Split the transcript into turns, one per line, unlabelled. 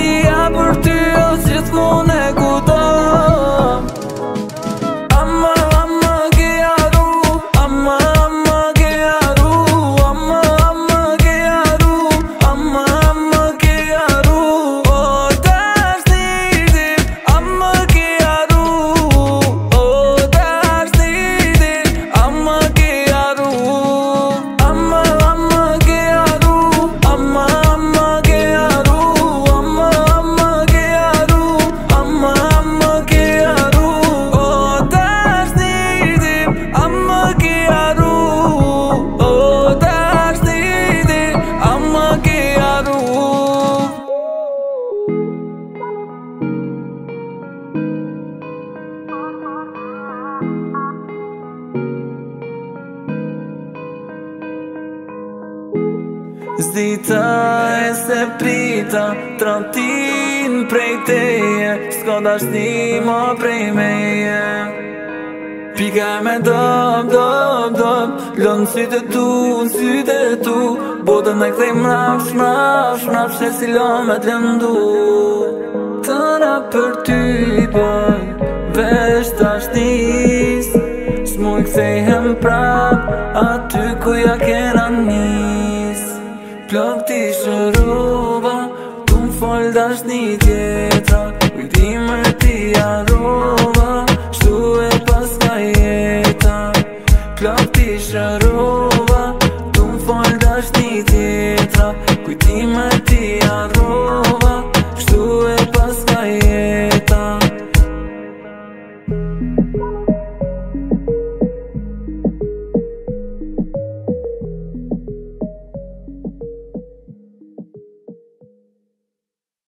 Shpia për ty është gjithmonë e kudo. Amma, amma ke arru, amma, amma ke arru, amma, amma ke arru, amma, amma ke arru. O dashnitim, amma ke arru, o dashnitim, amma ke arru. Amma, amma ke arru, amma, amma ke arru, amma, amma ke arru, amma, amma ke arru. O dashnitim, amma ke arru, o dashnitim, amma ke arru. Zdita e se prita Trantin prej teje S'ka dashni ma prej meje Pika me dop, dop, dop Lën sytë tu, në sytë tu Botën e kthej mrapsh, mrapsh, mrapsh E si me t'lëndu Tëra për ty boj Vesh dashnis S'mu i kthejhem prap Aty ku ja kena nis Plak ti shërova Tu m'fall dashni tjetra Kujtime ti arrova Shtu e pas ka jeta Plak ti shërova Tu m'fall dashni tjetra Kujtime ti arrova Shtu e pas ka jeta